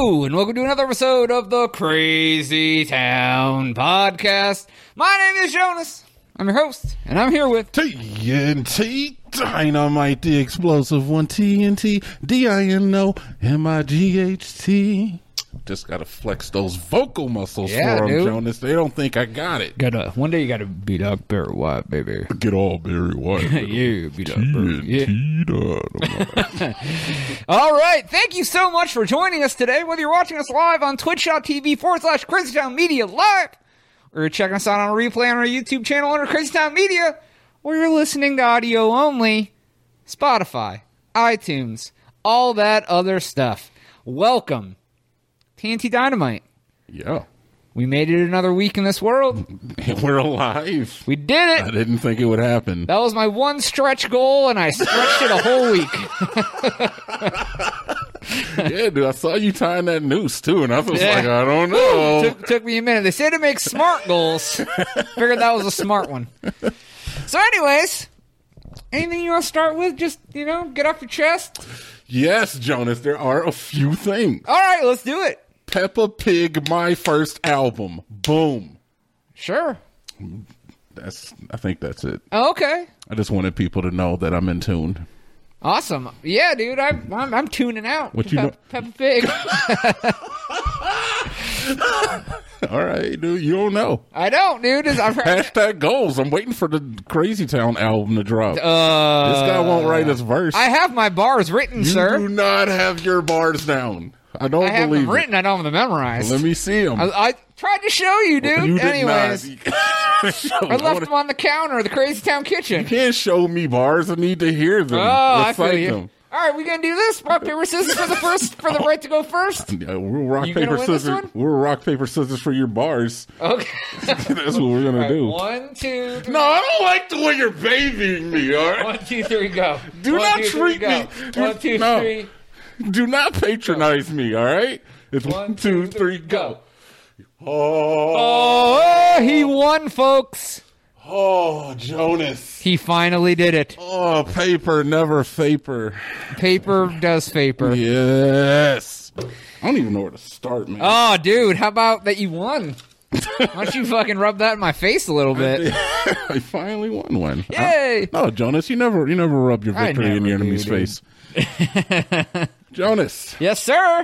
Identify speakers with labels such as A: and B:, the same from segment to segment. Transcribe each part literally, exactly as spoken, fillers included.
A: Hello, and welcome to another episode of the Crazy Town Podcast. My name is Jonas. I'm your host, and I'm here with
B: T N T Dynamite, the explosive one, T N T, D I N O M I G H T. Just gotta flex those vocal muscles
A: Yeah,
B: for them,
A: dude.
B: Jonas. They don't think I got it.
A: Gotta, one day you gotta beat up Barry White, baby.
B: Get all Barry White.
A: Yeah, beat up Barry. Yeah.
B: T N T Dynamite.
A: All right, thank you so much for joining us today, whether you're watching us live on twitch.tv forward slash CrazyTown Media Live, or you're checking us out on a replay on our YouTube channel under CrazyTown Media, or you're listening to audio only, Spotify, iTunes, all that other stuff. Welcome, T N T Dynamite.
B: Yeah.
A: We made it another week in this world.
B: We're alive.
A: We did
B: I
A: it.
B: didn't think it would happen.
A: That was my one stretch goal, and I stretched it a whole week.
B: Yeah, dude. I saw you tying that noose, too, and I was
A: Yeah.
B: like, I don't know.
A: took, took me a minute. They said to make smart goals. Figured that was a smart one. So anyways, anything you want to start with? Just, you know, get off your chest?
B: Yes, Jonas, there are a few things.
A: All right, let's do it.
B: Peppa Pig, my first album. Boom.
A: Sure.
B: That's. I think that's it.
A: Oh, okay.
B: I just wanted people to know that I'm in tune.
A: Awesome. Yeah, dude, I'm, I'm, I'm tuning out.
B: What
A: to
B: you
A: Pep-
B: know-
A: Peppa Pig.
B: All right, dude. You don't know.
A: I don't, dude. I've heard,
B: Hashtag goals. I'm waiting for the Crazy Town album to drop.
A: uh,
B: this guy won't write his verse.
A: I have my bars written,
B: you
A: sir.
B: do not have your bars down. I don't
A: I have
B: believe
A: them written. I don't have them memorized.
B: it. Let me see them.
A: I, I tried to show you, dude.
B: you did
A: Anyways,
B: not.
A: I left them on the counter of the Crazy Town kitchen.
B: You can't show me bars. I need to hear them.
A: Oh, I
B: Recite
A: feel you.
B: them.
A: All right, we gonna do this? Rock paper scissors for the first for the right to go first.
B: Yeah, we're rock
A: You gonna
B: paper
A: win this
B: scissors.
A: one?
B: We're rock paper scissors for your bars.
A: Okay.
B: That's what we're gonna
A: All right,
B: do.
A: one, two, three.
B: No, I don't like the way you're bathing me. All right.
A: One, two, three, go.
B: Do
A: One,
B: not
A: two, three,
B: treat
A: go.
B: me.
A: One, two,
B: No.
A: three.
B: Do not patronize me, all right? It's
A: One,
B: one, two, three, go.
A: Oh,
B: Oh,
A: he won, folks.
B: oh, Jonas.
A: He finally did it.
B: Oh, paper, never vapor.
A: Paper does vapor.
B: Yes. I don't even know where to start, man.
A: Oh, dude, how about that you won? Why don't you fucking rub that in my face a little bit?
B: I finally won one.
A: Yay!
B: I- no, Jonas, you never, you never rub your
A: I
B: victory in
A: never
B: your
A: do,
B: enemy's
A: dude.
B: face. Jonas,
A: Yes, sir.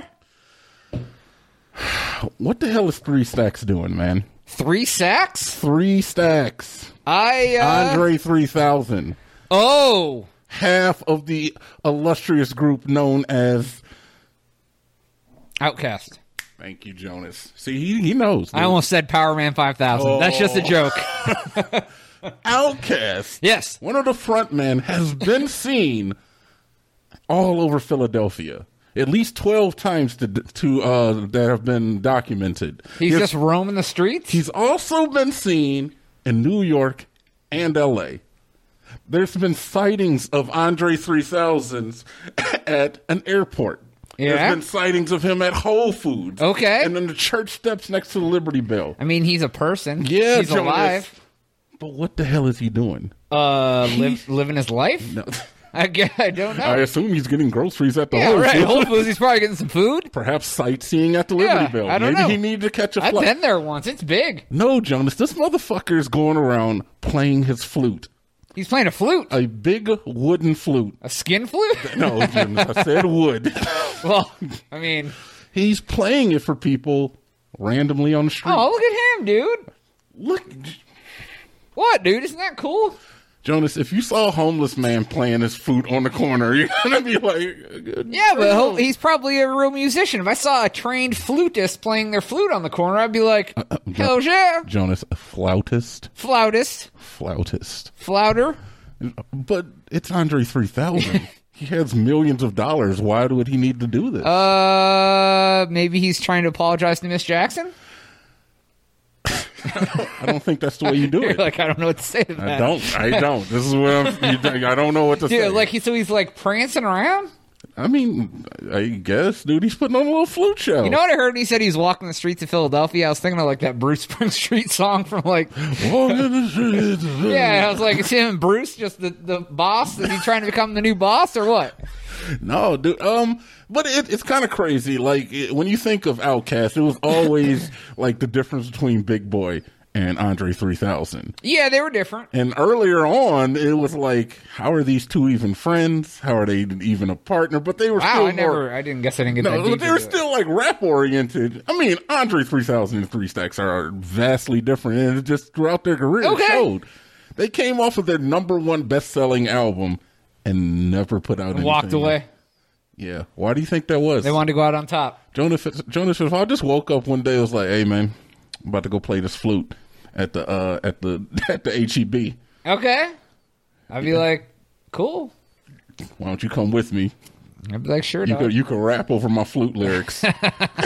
B: what the hell is Three Stacks doing, man?
A: Three sacks?
B: Three Stacks.
A: I, uh...
B: Andre three thousand.
A: Oh!
B: Half of the illustrious group known as...
A: Outcast.
B: Thank you, Jonas. See, he, he knows.
A: I
B: dude.
A: almost said Power Man five thousand.
B: Oh.
A: That's just a joke.
B: Outcast.
A: Yes.
B: One of the frontmen has been seen all over Philadelphia. At least twelve times to, to uh, that have been documented.
A: He's
B: He's-
A: just roaming the streets?
B: He's also been seen in New York and L A. There's been sightings of Andre three thousands at an airport.
A: Yeah?
B: There's been sightings of him at Whole Foods.
A: Okay.
B: And on the church steps next to the Liberty Bell.
A: I mean, he's a person.
B: Yeah,
A: He's
B: Jonas.
A: alive.
B: But what the hell is he doing?
A: Uh, live, living his life?
B: No.
A: I, gue- I don't know.
B: I assume he's getting groceries at the
A: yeah,
B: Whole
A: right.
B: Foods.
A: Whole Foods, he's probably getting some food.
B: Perhaps sightseeing at the Liberty
A: Yeah,
B: Bell.
A: I don't
B: Maybe
A: know.
B: he needed to catch a
A: I've
B: flight.
A: been there once. It's big.
B: No, Jonas, this motherfucker is going around playing his flute.
A: He's playing a flute.
B: A big wooden flute.
A: A skin flute?
B: No, Jonas, I said wood.
A: Well, I mean...
B: He's playing it for people randomly on the street.
A: Oh, look at him, dude.
B: Look,
A: What, dude? Isn't that cool?
B: Jonas, if you saw a homeless man playing his flute on the corner, you're going to be like... Good
A: Yeah, but
B: for
A: ho-
B: him.
A: he's probably a real musician. If I saw a trained flutist playing their flute on the corner, I'd be like,
B: Uh,
A: hell yeah.
B: Jonas, a flautist?
A: Flautist.
B: Flautist.
A: Flouter.
B: But it's Andre three thousand. He has millions of dollars. Why would he need to do this?
A: Uh, maybe he's trying to apologize to Miss Jackson?
B: I don't think that's the way you do
A: You're
B: it.
A: like, I don't know what to say to that.
B: I don't. I don't. This is what I'm. You think, I don't know what to
A: Dude,
B: say.
A: like, he, so he's like prancing around?
B: I mean, I guess, dude, he's putting on a little flute show.
A: You know what I heard? He said he's walking the streets of Philadelphia. I was thinking of like that Bruce Springsteen song from like, yeah, I was like, is him and Bruce just the, the boss? Is he trying to become the new boss or what?
B: No, dude. Um, but it, it's kind of crazy. Like it, when you think of Outkast, it was always like the difference between Big Boy and Andre three thousand.
A: Yeah, they were different.
B: And earlier on, it was like, how are these two even friends? How are they even a partner? But they were
A: wow,
B: still
A: I never,
B: more,
A: I didn't guess I didn't get
B: no,
A: that deep.
B: but they were
A: into
B: still
A: it.
B: like rap oriented. I mean, Andre three thousand and Three Stacks are vastly different, and it just throughout their career
A: Okay.
B: it showed. They came off of their number one best selling album and never put out anything.
A: Walked away.
B: Yeah. Why do you think that was?
A: They wanted to go out on top.
B: Jonas, Jonas, if I just woke up one day, I was like, "Hey, man, I'm about to go play this flute at the uh, at the at the H E B.
A: Okay. I'd be like, cool.
B: Why don't you come with me?
A: I'd be like, sure,
B: You
A: dog.
B: could you could rap over my flute lyrics. You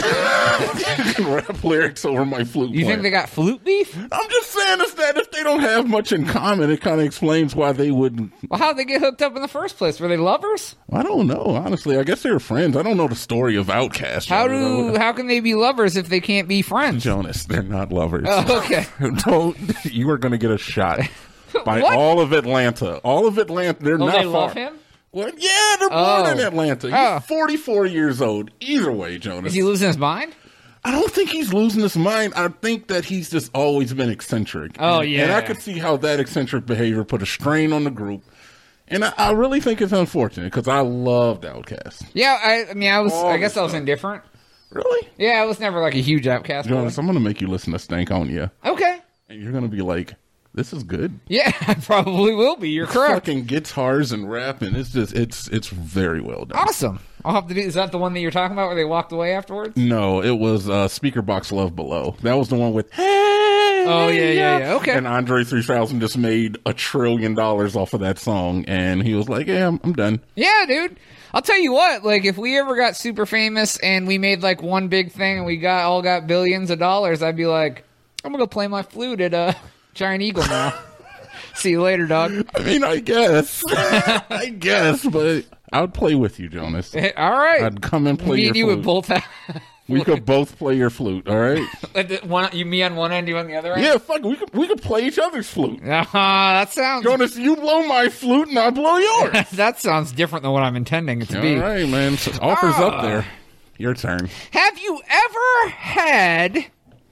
B: can rap lyrics over my flute.
A: You think
B: playing.
A: they got flute beef?
B: I'm just saying is that if they don't have much in common, it kind of explains why they would.
A: Well, how'd they get hooked up in the first place? Were they lovers?
B: I don't know. Honestly, I guess they were friends. I don't know the story of Outkast.
A: How do how can they be lovers if they can't be friends?
B: Jonas? They're not lovers.
A: Oh, okay.
B: Don't. You are going to get a shot by
A: What?
B: all of Atlanta. All of Atlanta. They're
A: Oh,
B: not
A: they
B: far.
A: love him?
B: Well, yeah, they're
A: Oh.
B: born in Atlanta. He's
A: Oh.
B: forty-four years old. Either way, Jonas.
A: Is he losing his mind?
B: I don't think he's losing his mind. I think that he's just always been eccentric.
A: Oh,
B: and,
A: yeah.
B: And I could see how that eccentric behavior put a strain on the group. And I, I really think it's unfortunate because I loved Outkast.
A: Yeah, I, I mean, I was.
B: All
A: I guess
B: the
A: I was
B: stuff.
A: indifferent.
B: Really?
A: Yeah, I was never like a huge Outcast boy.
B: Jonas, I'm going to make you listen to Stank On Ya.
A: Okay.
B: And you're going to be like, this is good.
A: Yeah, I probably will be. You're correct.
B: Fucking guitars and rap, and it's just, it's it's very well done.
A: Awesome. I'll have to do. Is that the one that you're talking about where they walked away afterwards?
B: No, it was uh, Speaker Box Love Below. That was the one with Hey.
A: Oh, yeah, yeah, yeah. Okay.
B: And Andre three thousand just made a trillion dollars off of that song, and he was like, "Yeah, I'm, I'm done."
A: Yeah, dude. I'll tell you what. Like, if we ever got super famous and we made like one big thing and we got all got billions of dollars, I'd be like, I'm gonna go play my flute at uh, Giant Eagle now. See you later, dog.
B: I mean, I guess, I guess, but I would play with you, Jonas.
A: All right.
B: I'd come and play
A: Me
B: your
A: and you
B: flute.
A: would both have.
B: We could both play your flute. All right?
A: Like the one, you me on one end, you on the other end.
B: Yeah, fuck. We could we could play each other's flute.
A: Uh, that sounds.
B: Jonas, you blow my flute and I blow yours.
A: That sounds different than what I'm intending it to
B: All
A: be.
B: right, man. So offers
A: Ah.
B: up there. Your turn.
A: Have you ever had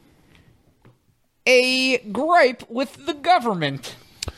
A: a gripe with the government?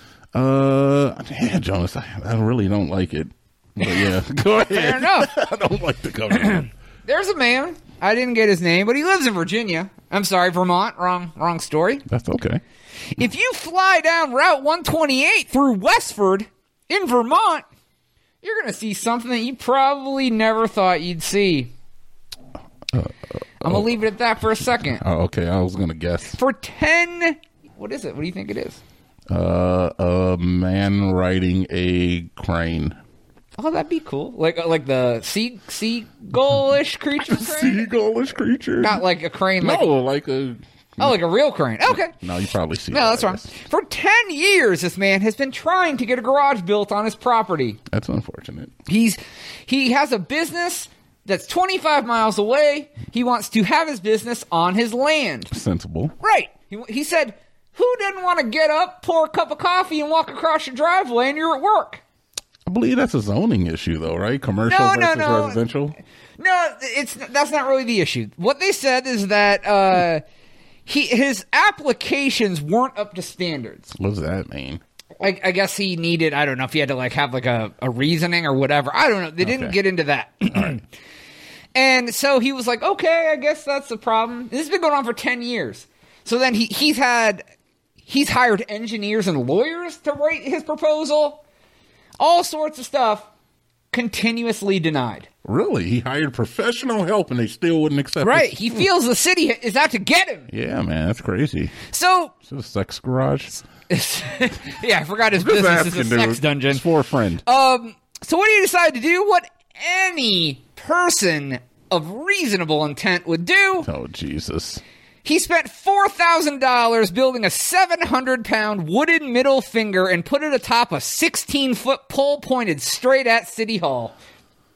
B: Uh, yeah, Jonas, I, I really don't like it. But yeah, go ahead.
A: Fair enough.
B: I don't like the government.
A: There's a man. I didn't get his name, but he lives in Virginia. I'm sorry, Vermont. Wrong, wrong story.
B: That's okay.
A: If you fly down Route one twenty-eight through Westford in Vermont, you're going to see something that you probably never thought you'd see. I'm going to leave it at that for a second.
B: Oh, okay, I was gonna guess.
A: For ten, what is it? What do you think it is?
B: Uh, a man riding a crane.
A: Oh, that'd be cool. Like like the sea seagull-ish creature crane?
B: Seagull-ish creature.
A: Not like a crane. Like,
B: no, like a.
A: oh, like a real crane. Okay.
B: No, you probably see.
A: No,
B: that,
A: that's
B: I
A: wrong.
B: guess.
A: For ten years, this man has been trying to get a garage built on his property.
B: That's unfortunate.
A: He's he has a business that's twenty-five miles away. He wants to have his business on his land.
B: Sensible.
A: Right. He, he said, who didn't want to get up, pour a cup of coffee, and walk across your driveway and you're at work?
B: I believe that's a zoning issue, though, right? Commercial
A: No, no,
B: versus
A: no.
B: residential.
A: No, it's that's not really the issue. What they said is that uh, he his applications weren't up to standards.
B: What does that mean?
A: I, I guess he needed, I don't know if he had to like have like a, a reasoning or whatever. I don't know. They didn't
B: Okay.
A: get into that. And so he was like, okay, I guess that's the problem. This has been going on for ten years. So then he, he's had, he's hired engineers and lawyers to write his proposal. All sorts of stuff, continuously denied.
B: Really? He hired professional help and they still wouldn't accept
A: Right.
B: it?
A: He feels the city is out to get him.
B: Yeah, man, that's crazy.
A: So,
B: Is it a sex garage?
A: yeah, I forgot his
B: Just
A: business is a
B: asking,
A: sex
B: dude.
A: dungeon.
B: It's for a friend.
A: Um, so what do you decide to do? What any person of reasonable intent would do?
B: Oh, Jesus.
A: He spent four thousand dollars building a seven hundred pound wooden middle finger and put it atop a sixteen foot pole pointed straight at City Hall.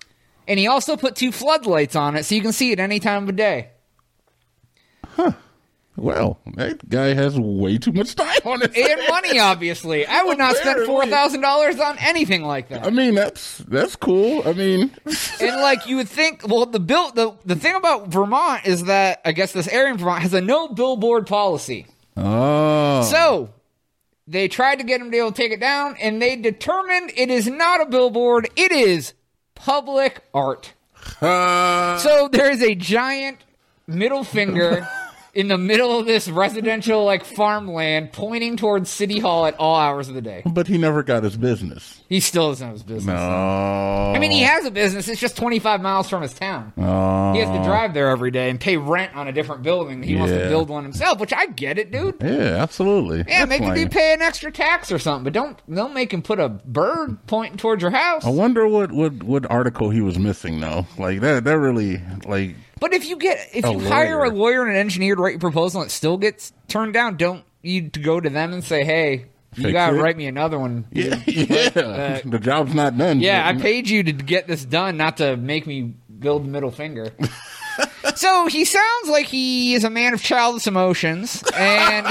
A: And he also put two floodlights on it so you can see it any time of day.
B: Huh. Well, that guy has way too much time on his
A: And
B: hands.
A: money, obviously. I would not spend four thousand dollars on anything like that.
B: I mean, that's that's cool. I mean,
A: And like you would think, well, the bill, the the thing about Vermont is that I guess this area in Vermont has a no billboard policy.
B: oh,
A: So they tried to get him to be able to take it down, and they determined it is not a billboard; it is public art.
B: uh,
A: So there is a giant middle finger in the middle of this residential like farmland, pointing towards City Hall at all hours of the day.
B: but he never got his business.
A: He still doesn't have his business.
B: No,
A: I mean, he has a business. It's just twenty-five miles from his town.
B: Oh.
A: He has to drive there every day and pay rent on a different building. He wants to
B: Yeah.
A: build one himself, which I get it, dude.
B: Yeah, absolutely.
A: Yeah,
B: That's
A: make him
B: lame.
A: be pay an extra tax or something, but don't don't make him put a bird pointing towards your house.
B: I wonder what, what, what article he was missing though. Like that that really like
A: But if you get if
B: A
A: you hire a
B: lawyer.
A: lawyer and an engineer to write your proposal and it still gets turned down, don't you to go to them and say, "Hey, you
B: Fix
A: gotta
B: it?
A: write me another one."
B: yeah, yeah.
A: uh,
B: the job's not done.
A: Yeah, I
B: But-
A: paid you to get this done, not to make me build the middle finger. So he sounds like he is a man of childish emotions, and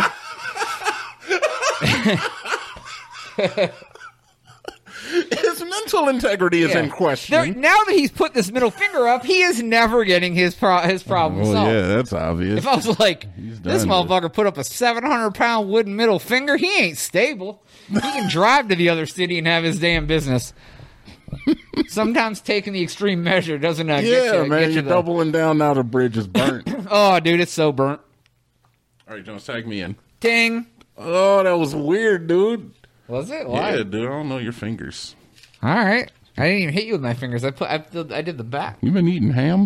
B: His mental integrity is
A: Yeah.
B: in question.
A: There- now that he's put this middle finger up, he is never getting his pro- his problem
B: well,
A: solved.
B: yeah, that's obvious.
A: If I was like,
B: He's
A: this
B: done
A: motherfucker put up a seven hundred pound wooden middle finger, he ain't stable. He can drive to the other city and have his damn business. Sometimes taking the extreme measure doesn't uh,
B: yeah,
A: get you,
B: man,
A: get you
B: you're
A: the-
B: doubling down now. The bridge is burnt.
A: Oh, dude, it's so burnt.
B: All right, Jones, tag me in.
A: Ting.
B: Oh, that was weird, dude.
A: Was it? Why?
B: Yeah, dude, I don't know your fingers.
A: All right. I didn't even hit you with my fingers. I put. I, did- I did the back.
B: You been eating ham?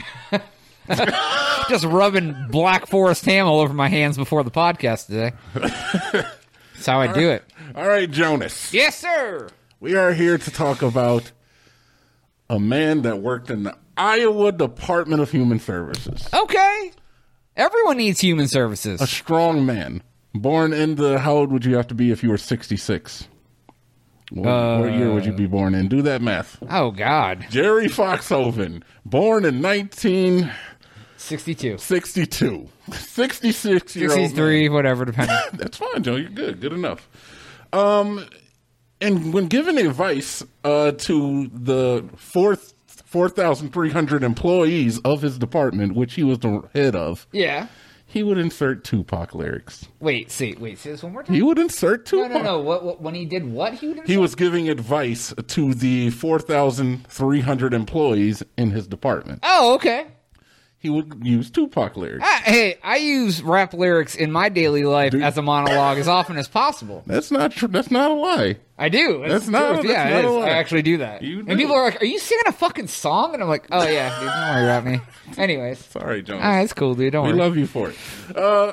A: Just rubbing Black Forest ham all over my hands before the podcast today. That's how I do it.
B: All right, Jonas.
A: Yes, sir.
B: We are here to talk about a man that worked in the Iowa Department of Human Services.
A: Okay. Everyone needs human services.
B: A strong man. Born in the, how old would you have to be if you were sixty-six? What,
A: Uh,
B: what year would you be born in? Do that math.
A: Oh, God.
B: Jerry Foxhoven, born in nineteen
A: sixty-two.
B: sixty-two. sixty-six-year-old man.
A: sixty-three, whatever, depending.
B: That's fine, Joe. You're good. Good enough. Um, and when giving advice uh, to the fourth four thousand three hundred employees of his department, which he was the head of,
A: Yeah.
B: he would insert Tupac lyrics.
A: Wait, see, wait, say this one more time?
B: He would insert
A: No,
B: Tupac.
A: no, no. What, what, when he did what? He, would
B: He was giving advice to the four thousand three hundred employees in his department.
A: Oh, okay.
B: He would use Tupac lyrics.
A: I, hey, I use rap lyrics in my daily life
B: Dude.
A: as a monologue as often as possible.
B: That's not true. That's not a lie.
A: I do.
B: That's
A: the
B: not-
A: truth.
B: that's
A: Yeah,
B: not
A: it
B: a
A: is.
B: lie.
A: I actually do that.
B: You
A: And
B: do.
A: people are like, "Are you singing a fucking song?" And I'm like, "Oh yeah, dude, don't worry about me." Anyways,
B: Sorry, Jones.
A: all right, it's cool, dude. Don't
B: We
A: worry.
B: love you for it. Uh,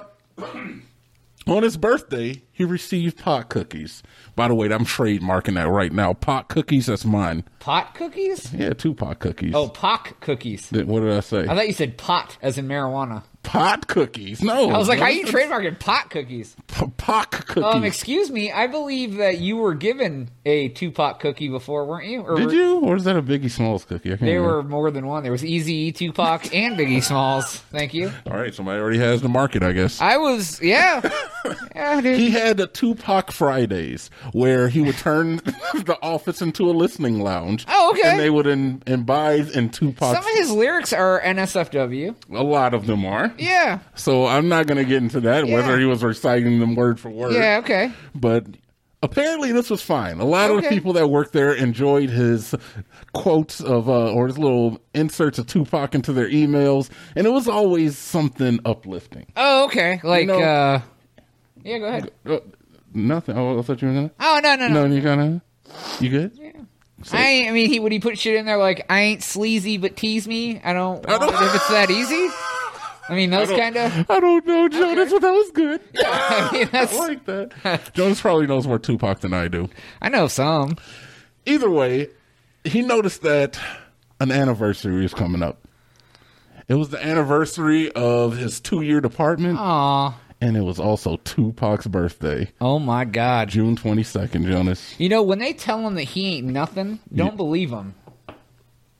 B: on his birthday, he received pot cookies. By the way, I'm trademarking that right now. Pot cookies, that's mine.
A: Pot cookies?
B: Yeah, two pot cookies.
A: Oh, pock cookies.
B: Th- What did I say?
A: I thought you said pot as in marijuana.
B: pot cookies. No.
A: I was like,
B: no,
A: how you
B: that's-
A: trademarking pot cookies?
B: P- Pock cookies.
A: Um, excuse me, I believe that you were given a two-pot cookie before, weren't you? Or
B: Did
A: were-
B: you? Or is that a Biggie Smalls cookie? I can't
A: There
B: remember.
A: were more than one. There was Easy E, Tupac, and Biggie Smalls. Thank you.
B: All right, somebody already has the market, I guess.
A: I was, yeah. Yeah, dude.
B: He had a Tupac Fridays where he would turn the office into a listening lounge.
A: Oh, okay.
B: And they would in, imbibe in Tupac.
A: Some of his lyrics are N S F W.
B: A lot of them are.
A: Yeah.
B: So I'm not going to get into that,
A: Yeah.
B: whether he was reciting them word for word.
A: Yeah, okay.
B: But apparently this was fine. A lot of the
A: Okay.
B: people that worked there enjoyed his quotes of, uh, or his little inserts of Tupac into their emails. And it was always something uplifting.
A: Oh, okay. Like,
B: know-
A: uh, yeah, go ahead.
B: Uh, nothing. Oh, I thought you were going to.
A: Oh, no, no, no.
B: No, you going to. You good?
A: I, ain't- I mean, he would he put shit in there like, I ain't sleazy, but tease me. I don't,
B: I don't-
A: want it if it's that easy. I mean, those
B: I don't-
A: kind of.
B: I don't know, Jonas, but that was good.
A: I mean, that's.
B: I like that. Jonas probably knows more Tupac than I do.
A: I know some.
B: Either way, he noticed that an anniversary was coming up. It was the anniversary of his two-year department,
A: Aw.
B: and it was also Tupac's birthday,
A: Oh my God.
B: June twenty-second, Jonas.
A: You know, when they tell him that he ain't nothing, don't believe him.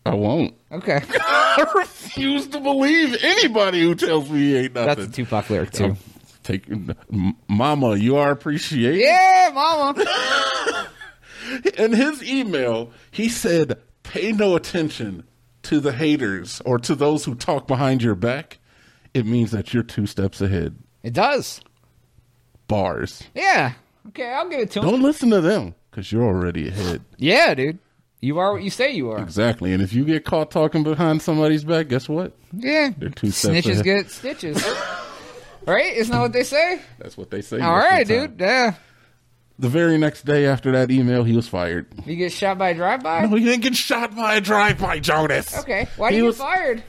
B: I won't.
A: Okay.
B: I refuse to believe anybody who tells me he ain't nothing.
A: That's a Tupac lyric, too.
B: Take, Mama, you are appreciated.
A: Yeah, mama.
B: In his email, he said, pay no attention to the haters or to those who talk behind your back. It means that you're two steps ahead.
A: It does.
B: Bars.
A: Yeah. Okay, I'll give it to him.
B: Don't listen to them, because you're already ahead.
A: Yeah, dude. You are what you say you are.
B: Exactly. And if you get caught talking behind somebody's back, guess what?
A: Yeah.
B: They're two steps
A: Snitches
B: ahead.
A: get stitches. Right? Isn't that what they say?
B: That's what they say.
A: All
B: most of
A: right,
B: the time.
A: dude. Yeah.
B: The very next day after that email, he was fired.
A: You get shot by a drive-by?
B: No, he didn't get shot by a drive-by, Jonas.
A: Okay. Why did
B: He
A: you
B: was-
A: get fired?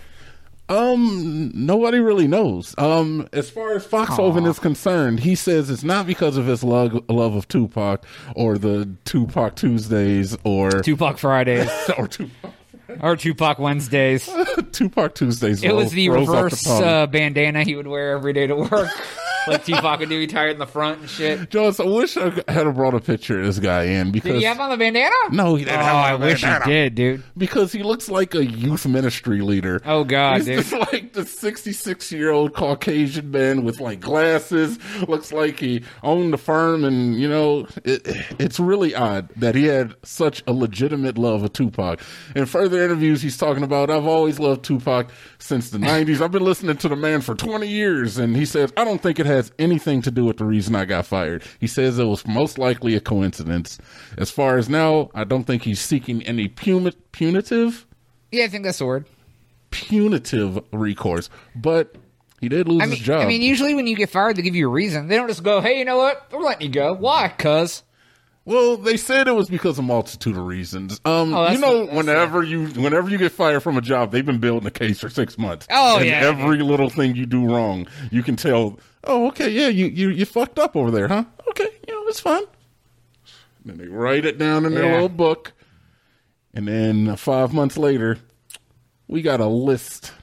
B: Um, nobody really knows. Um, as far as Foxhoven is concerned, he says it's not because of his love, love of Tupac or the Tupac Tuesdays or
A: Tupac Fridays.
B: or Tupac,
A: Or Tupac Wednesdays.
B: Tupac Tuesdays.
A: It was
B: rolls-
A: the
B: rolls off
A: reverse
B: the tongue.
A: uh, bandana he would wear every day to work. Like Tupac would do. He tied it in the front and shit.
B: Jonas, I wish I had brought a picture of this guy in because
A: Did he have on the bandana?
B: no, he didn't
A: Oh,
B: have on
A: I
B: a
A: wish he
B: bandana.
A: did, dude.
B: Because he looks like a youth ministry leader.
A: Oh, God,
B: He's
A: dude.
B: just like the sixty-six-year-old Caucasian man with, like, glasses. Looks like he owned the firm, and, you know, it, it's really odd that he had such a legitimate love of Tupac. In further interviews, he's talking about, I've always loved Tupac since the nineties. I've been listening to the man for twenty years, and he says, I don't think it has anything to do with the reason I got fired. He says it was most likely a coincidence. As far as now, I don't think he's seeking any puni- punitive
A: Yeah, I think that's the word.
B: punitive recourse, but he did lose
A: I mean,
B: his job.
A: I mean, usually when you get fired, they give you a reason. They don't just go, hey, you know what? We're letting you go. Why? Cuz.
B: well, they said it was because of a multitude of reasons. Um,
A: Oh, that's
B: you know,
A: the- that's
B: whenever you whenever you get fired from a job, they've been building a case for six months.
A: Oh,
B: and
A: yeah,
B: every little thing you do wrong, you can tell. Oh, okay, yeah, you you you fucked up over there, huh? Okay, you know, it's fine. And then they write it down in their
A: Yeah.
B: little book, and then five months later, we got a list.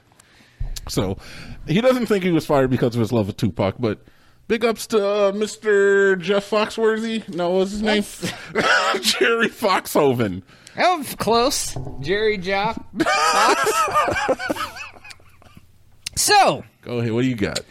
B: So he doesn't think he was fired because of his love of Tupac, but big ups to uh, Mister Jeff Foxworthy. No, what's his name? Jerry Foxhoven.
A: That was close. Jerry Jock. Fox. So,
B: Go ahead. What do you got?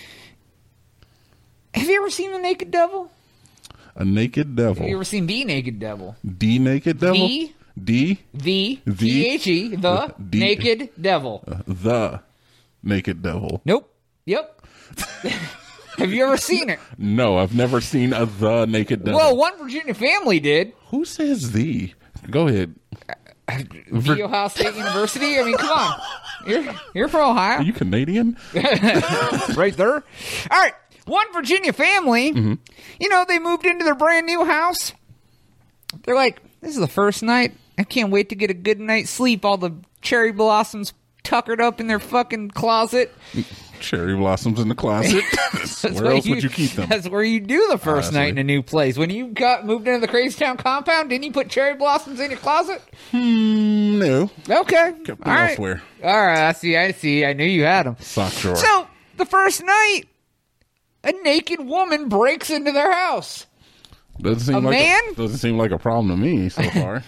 A: have you ever seen The Naked Devil?
B: A naked
A: Have you
B: devil.
A: ever seen The Naked Devil?
B: D naked devil.
A: The-
B: D
A: The,
B: The-
A: T H E, The
B: D-
A: Naked Devil.
B: uh, the naked devil.
A: Nope. Yep. Have you ever seen it?
B: No, I've never seen a the naked devil.
A: Well, one Virginia family did.
B: Who says the? Go ahead.
A: The Ohio State University. I mean, come on. You're, you're from Ohio.
B: Are you Canadian?
A: Right there. All right. One Virginia family,
B: Mm-hmm.
A: you know, they moved into their brand new house. They're like, this is the first night. I can't wait to get a good night's sleep. All the cherry blossoms tuckered up in their fucking closet.
B: Cherry blossoms in the closet.
A: That's
B: Where
A: what
B: else would you keep them?
A: That's where you do the first
B: Honestly.
A: night in a new place. When you got moved into the Crazy Town compound, didn't you put cherry blossoms in your closet?
B: Mm, no.
A: Okay.
B: Kept them
A: All right.
B: elsewhere.
A: All right. I see. I see. I knew you had them.
B: Sock drawer.
A: So, the first night, a naked woman breaks into their house.
B: Doesn't seem
A: A
B: like
A: man?
B: A, doesn't seem like a problem to me so far.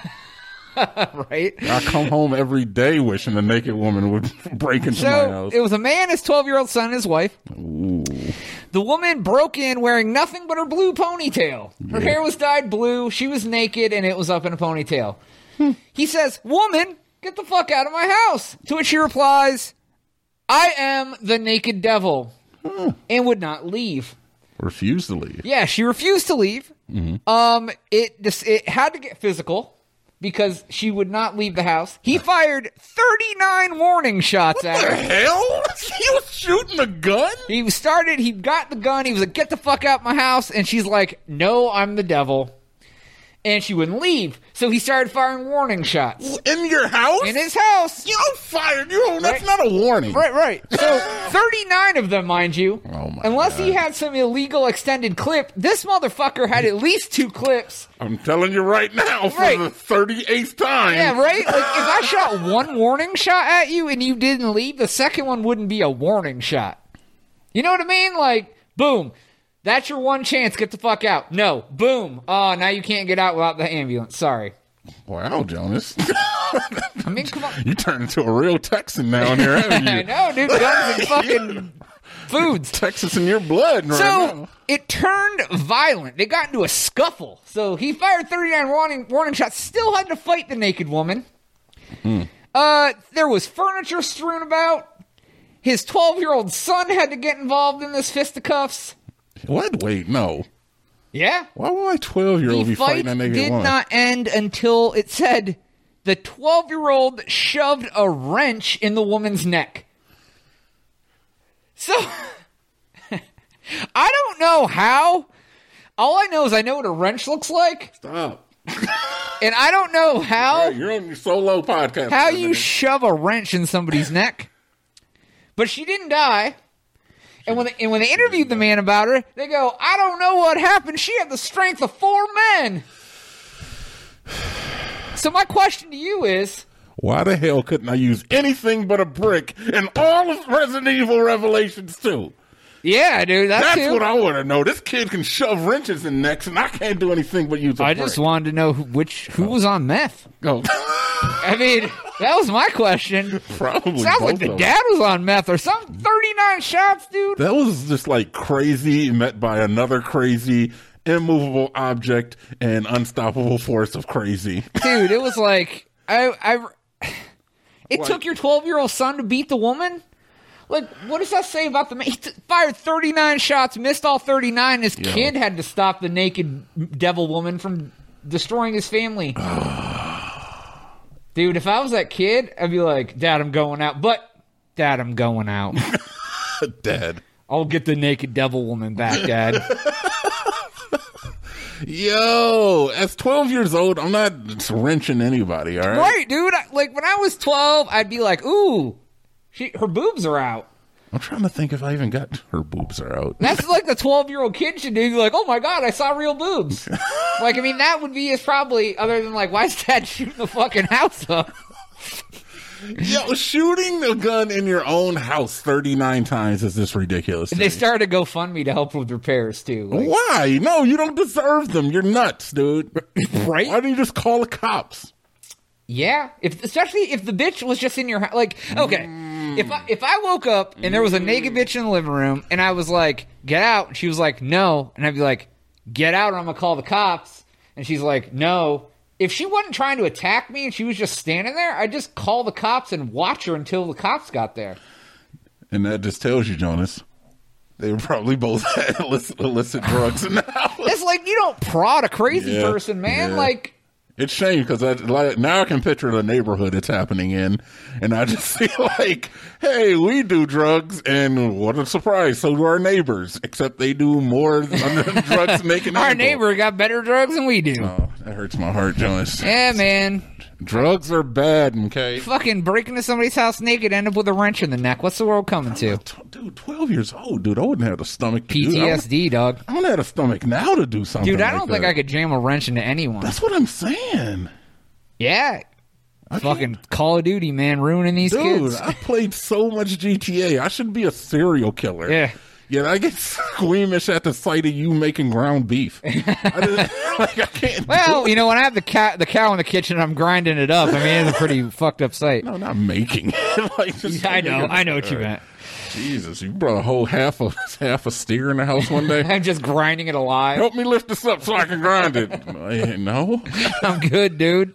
A: Right?
B: I come home every day wishing a naked woman would break into my
A: So,
B: house.
A: it was a man, his twelve-year-old son, and his wife.
B: Ooh.
A: The woman broke in wearing nothing but her blue ponytail. Her
B: Yeah.
A: hair was dyed blue. She was naked, and it was up in a ponytail. He says, woman, get the fuck out of my house. To which she replies, I am the naked devil, and would not leave.
B: Refuse to leave.
A: Yeah, she refused to leave. Um, it just it had to get physical because she would not leave the house. He fired thirty-nine warning shots at
B: What the
A: her.
B: hell? He was shooting a gun?
A: He started, he got the gun, he was like, get the fuck out my house, and she's like, no, I'm the devil. And she wouldn't leave. So he started firing warning shots.
B: In your house?
A: In his house.
B: You don't fire. You don't, that's
A: Right.
B: not a warning.
A: Right, right. So thirty-nine of them, mind you.
B: Oh, my
A: Unless he
B: God.
A: had some illegal extended clip, this motherfucker had at least two clips.
B: I'm telling you right now for
A: Right.
B: the thirty-eighth time.
A: Yeah, right? Like, if I shot one warning shot at you and you didn't leave, the second one wouldn't be a warning shot. You know what I mean? Like, boom. That's your one chance. Get the fuck out. No. Boom. Oh, now you can't get out without the ambulance. Sorry.
B: Wow, Jonas.
A: I mean, come on.
B: You turned into a real Texan now in here, haven't you?
A: I know, dude. Guns and fucking foods.
B: Texas in your blood right
A: so
B: now.
A: it turned violent. They got into a scuffle. So he fired thirty-nine warning, warning shots, still had to fight the naked woman.
B: Hmm.
A: Uh, there was furniture strewn about. His twelve-year-old son had to get involved in this fisticuffs.
B: What? Wait, no.
A: Yeah.
B: Why would my twelve-year-old
A: The
B: be
A: fight
B: fighting that naked
A: did
B: woman?
A: not end until it said the twelve-year-old shoved a wrench in the woman's neck. So, I don't know how. All I know is I know what a wrench looks like.
B: Stop.
A: And I don't know how.
B: Hey, you're on your solo podcast.
A: How you shove a wrench in somebody's neck. But she didn't die. And when, they, and when they interviewed the man about her, they go, I don't know what happened. She had the strength of four men. So my question to you is,
B: Why the hell couldn't I use anything but a brick in all of Resident Evil Revelations two?
A: yeah, dude, that's,
B: That's
A: too.
B: what I want to know. This kid can shove wrenches in necks, and I can't do anything but use a
A: I
B: brick.
A: just wanted to know who, which who was on meth.
B: Oh.
A: I mean, that was my question.
B: Probably
A: Sounds
B: both
A: like the
B: of them.
A: dad was on meth or something. thirty-nine shots, dude.
B: That was just like crazy met by another crazy, immovable object and unstoppable force of crazy.
A: Dude, it was like I I it
B: Like-
A: took your twelve-year-old son to beat the woman? Like, what does that say about the man? He t- fired thirty-nine shots, missed all thirty-nine. His
B: Yeah.
A: kid had to stop the naked devil woman from destroying his family. Dude, if I was that kid, I'd be like, Dad, I'm going out. But, Dad, I'm going out.
B: Dad.
A: I'll get the naked devil woman back, Dad.
B: Yo, as twelve years old, I'm not wrenching anybody, all right?
A: Right, dude. I- Like, when I was twelve, I'd be like, ooh, she, her boobs are out.
B: I'm trying to think if I even got her boobs are out.
A: That's like the twelve-year-old kid should do. You're like, oh my God, I saw real boobs. Like, I mean, that would be as probably, other than like, why is Dad shooting the fucking house up?
B: Yo, shooting a gun in your own house thirty-nine times is just ridiculous. to
A: They
B: me.
A: started a GoFundMe to help with repairs, too. Like,
B: Why? No, you don't deserve them. You're nuts, dude.
A: right?
B: Why don't you just call the cops?
A: Yeah, if especially if the bitch was just in your house. Like, okay, if I if I woke up and there was a naked bitch in the living room and I was like, "Get out," and she was like, "No," and I'd be like, "Get out, or I'm gonna call the cops," and she's like, "No." If she wasn't trying to attack me and she was just standing there, I'd just call the cops and watch her until the cops got there.
B: And that just tells you, Jonas, they probably both had illicit, illicit drugs in the house.
A: It's like you don't prod a crazy
B: Yeah,
A: person, man.
B: yeah.
A: Like.
B: It's shame because like, now I can picture the neighborhood it's happening in, and I just feel like, hey, we do drugs, and what a surprise! So do our neighbors, except they do more drugs than they can
A: Our
B: handle.
A: neighbor got better drugs than we do.
B: Oh, that hurts my heart, Jonas.
A: Yeah, man.
B: Drugs are bad, okay?
A: Fucking break into somebody's house naked, end up with a wrench in the neck. What's the world coming to?
B: T- Dude, twelve years old, dude. I wouldn't have the stomach to
A: P T S D,
B: do
A: dog.
B: I don't have the stomach now to do something
A: Dude, I
B: like
A: don't think
B: that.
A: I could jam a wrench into anyone.
B: That's what I'm saying.
A: Yeah.
B: I
A: Fucking
B: can't-
A: Call of Duty, man, ruining these
B: Dude,
A: kids.
B: I played so much G T A. I should be a serial killer.
A: Yeah.
B: Yet I get squeamish at the sight of you making ground beef. I just, like, I can't do
A: Well,
B: it.
A: you know, when I have the cat, the cow in the kitchen, I'm grinding it up. I mean, it's a pretty fucked up sight.
B: No, not making it. Like, just
A: I know, I know what you meant.
B: Jesus, you brought a whole half of half a steer in the house one day.
A: I'm just grinding it alive.
B: Help me lift this up so I can grind it. I- No,
A: I'm good, dude.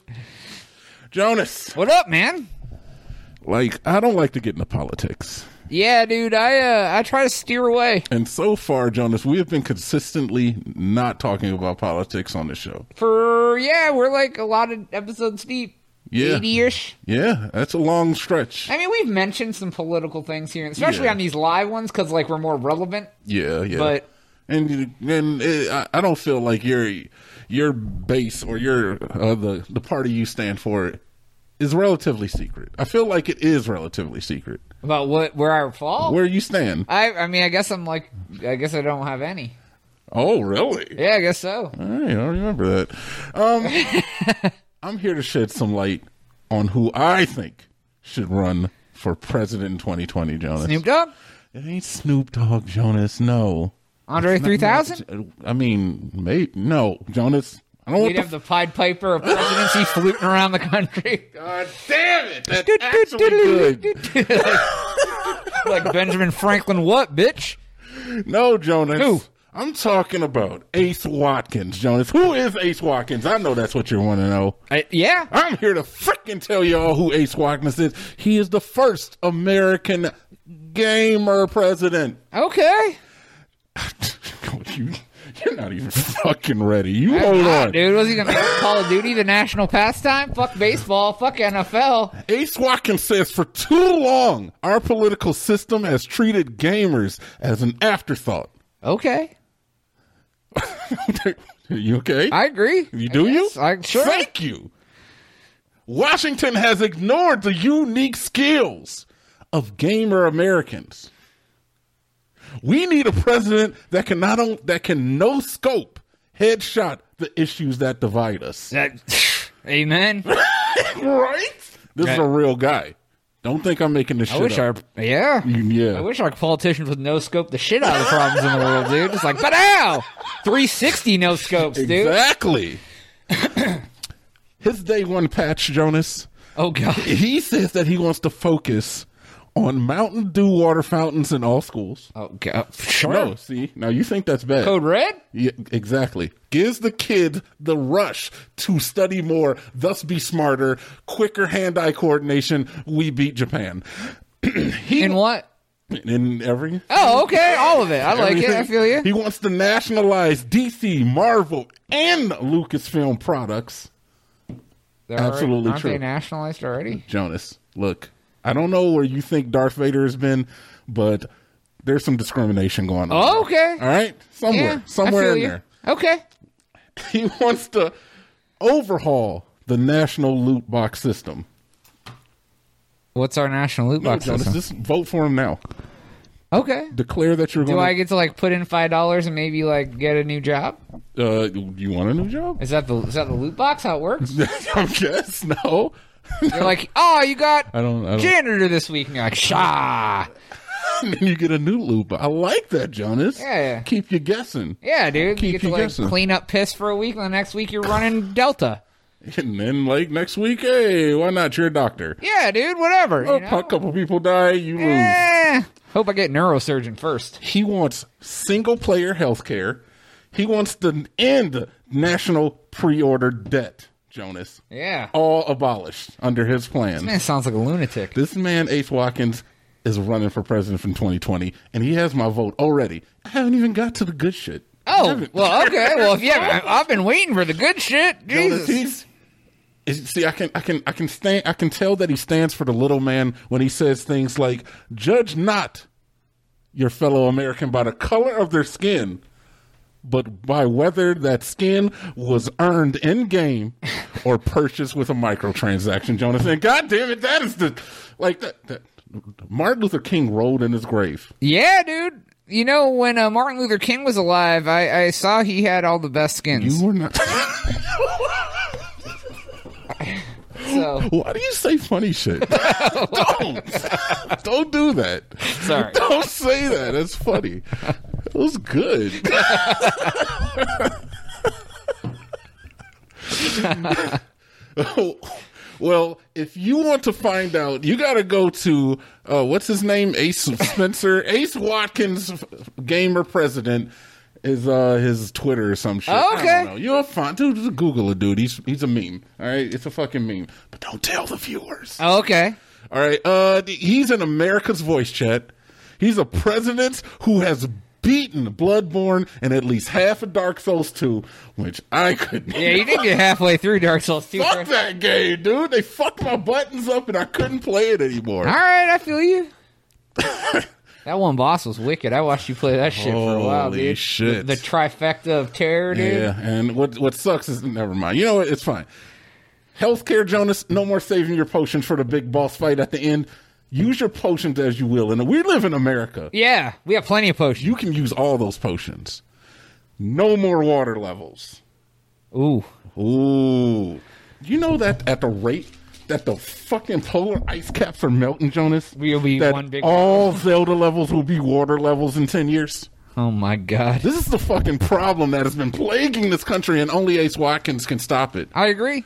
B: Jonas.
A: What up, man?
B: Like, I don't like to get into politics.
A: Yeah, dude, I uh, I try to steer away.
B: And so far, Jonas, we have been consistently not talking about politics on the show.
A: For, yeah, we're like a lot of episodes deep.
B: Yeah.
A: eighty-ish.
B: Yeah, that's a long stretch.
A: I mean, we've mentioned some political things here, especially
B: Yeah.
A: on these live ones, because, like, we're more relevant.
B: Yeah, yeah.
A: But,
B: and and it, I, I don't feel like your your base or your uh, the the party you stand for is relatively secret. I feel like it is relatively secret.
A: about what, where I fall?
B: Where you stand?
A: I, I mean, I guess I'm like, I guess I don't have any.
B: Oh, really?
A: Yeah, I guess so.
B: All right, I don't remember that. Um, I'm here to shed some light on who I think should run for president in twenty twenty, Jonas.
A: Snoop Dogg?
B: It ain't Snoop Dogg, Jonas. No.
A: Andre three thousand?
B: I mean, mate, no, Jonas. I don't
A: We'd
B: want
A: have the Pied Piper of presidency fluting around the country.
B: God damn it! That's actually good.
A: like, like Benjamin Franklin, what, bitch?
B: No, Jonas.
A: Who?
B: I'm talking about Ace Watkins, Jonas. Who is Ace Watkins? I know that's what you want to know.
A: I, yeah.
B: I'm here to freaking tell y'all who Ace Watkins is. He is the first American gamer president.
A: Okay.
B: you, you're not even fucking ready. You
A: I'm
B: hold
A: not,
B: on.
A: dude. Was he going to make Call of Duty the national pastime? Fuck baseball. Fuck N F L.
B: Ace Watkins says for too long, our political system has treated gamers as an afterthought.
A: Okay.
B: You okay?
A: I agree.
B: You do you?
A: I, sure.
B: Thank you. Washington has ignored the unique skills of gamer Americans. We need a president that can not only that can no scope headshot the issues that divide us.
A: That, amen.
B: Right? This
A: Right.
B: is a real guy. Don't think I'm making this
A: I
B: shit
A: wish
B: up.
A: our yeah.
B: Yeah.
A: I wish our politicians would no scope the shit out of the problems in the world, dude. Just like, but ow, three sixty no scopes, dude.
B: Exactly. His day one patch, Jonas.
A: Oh god.
B: He says that he wants to focus on Mountain Dew water fountains in all schools.
A: Oh god. Sure.
B: No, see, now you think that's bad.
A: Code Red?
B: Yeah, exactly. Gives the kid the rush to study more, thus be smarter, quicker hand-eye coordination. We beat Japan. he,
A: In what?
B: In every.
A: Oh, okay. All of it. I like it. I
B: everything.
A: feel you.
B: He wants to nationalize D C, Marvel, and Lucasfilm products.
A: They're
B: absolutely
A: already, aren't
B: true.
A: they nationalized already?
B: Jonas, look, I don't know where you think Darth Vader has been, but there's some discrimination going on.
A: Oh, okay.
B: All right? Somewhere.
A: Yeah, I
B: somewhere
A: feel
B: in
A: you.
B: there.
A: Okay.
B: He wants to overhaul the national loot box system.
A: What's our national loot
B: No,
A: box
B: Jonas,
A: system?
B: just vote for him now.
A: Okay.
B: Declare that you're
A: Do
B: going
A: I get to like put in five dollars and maybe like get a new job?
B: Uh, you want a new job?
A: Is that the is that the loot box? How it works?
B: I guess no.
A: You're like, oh, you got
B: I don't. I don't.
A: janitor this week, and you're like, shah.
B: And then you get a new loot box. I like that, Jonas.
A: Yeah, yeah.
B: Keep you guessing.
A: Yeah, dude.
B: Keep
A: you get to
B: you
A: like
B: guessing.
A: clean up piss for a week, and the next week you're running Delta.
B: And then, like next week, hey, why not? You're a doctor.
A: Yeah, dude. Whatever.
B: Oh,
A: you know?
B: a couple people die, you lose.
A: Eh, hope I get neurosurgeon first.
B: He wants single player health care. He wants to end national pre-order debt, Jonas.
A: Yeah.
B: All abolished under his plan.
A: Man, sounds like a lunatic.
B: This man, Ace Watkins, is running for president from twenty twenty, and he has my vote already. I haven't even got to the good shit. I
A: Oh,
B: haven't.
A: well, okay. Well, if you haven't, I've been waiting for the good shit.
B: Jonas,
A: Jesus.
B: he's- is- see, I can, I can, I can stand, I can tell that he stands for the little man when he says things like, "Judge not your fellow American by the color of their skin, but by whether that skin was earned in game or purchased with a microtransaction." Jonas, and God damn it, that is the like that. that Martin Luther King rolled in his grave.
A: Yeah, dude. You know, when uh, Martin Luther King was alive, I, I saw he had all the best skins.
B: You were not.
A: So
B: Why do you say funny shit? Don't. Don't do that.
A: Sorry.
B: Don't say that. That's funny. It was good. Oh, well, if you want to find out, you got to go to, uh, what's his name? Ace Spencer. Ace Watkins, gamer president, is uh, his Twitter or some shit.
A: Oh,
B: I
A: okay.
B: don't know. You're fine. Dude, just Google it, dude. He's, he's a meme. All right? It's a fucking meme. But don't tell the viewers.
A: oh, okay.
B: All right. Uh, he's in America's Voice Chat. He's a president who has beaten Bloodborne and at least half of Dark Souls two, which I couldn't.
A: Yeah, you did get halfway through Dark Souls two.
B: Fuck
A: first.
B: that game, dude. They fucked my buttons up and I couldn't play it anymore.
A: All right, I feel you. That one boss was wicked. I watched you play that shit for a while,
B: Holy
A: dude.
B: shit.
A: The, the trifecta of terror, dude.
B: Yeah, and what what sucks is, never mind. You know what? It's fine. Healthcare, Jonas, no more saving your potions for the big boss fight at the end. Use your potions as you will. And we live in America.
A: Yeah, we have plenty of potions.
B: You can use all those potions. No more water levels.
A: Ooh.
B: Ooh. You know that at the rate that the fucking polar ice caps are melting, Jonas?
A: We'll be
B: that
A: one big-
B: all Zelda levels will be water levels in ten years?
A: Oh, my God.
B: This is the fucking problem that has been plaguing this country, and only Ace Watkins can stop it.
A: I agree.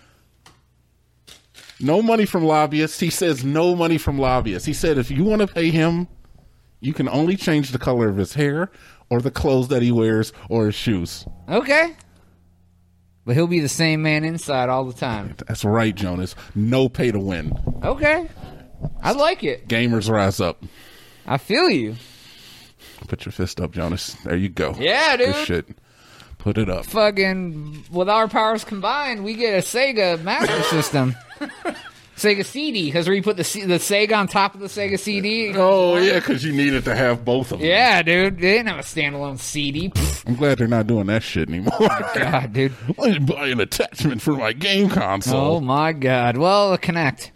B: No money from lobbyists. He says no money from lobbyists. He said if you want to pay him, you can only change the color of his hair or the clothes that he wears or his shoes.
A: Okay. But he'll be the same man inside all the time.
B: That's right, Jonas. No pay to win.
A: Okay. I like it.
B: Gamers rise up.
A: I feel you.
B: Put your fist up, Jonas. There you go.
A: Yeah, dude.
B: Good shit. Put it up.
A: Fucking, with our powers combined, we get a Sega Master System. Sega C D, because where you put the C- the Sega on top of the Sega C D.
B: Oh, yeah, because you needed to have both of them.
A: Yeah, dude. They didn't have a standalone C D. Pfft.
B: I'm glad they're not doing that shit anymore.
A: God, dude.
B: I didn't buy an attachment for my game console.
A: Oh, my God. Well, the Kinect.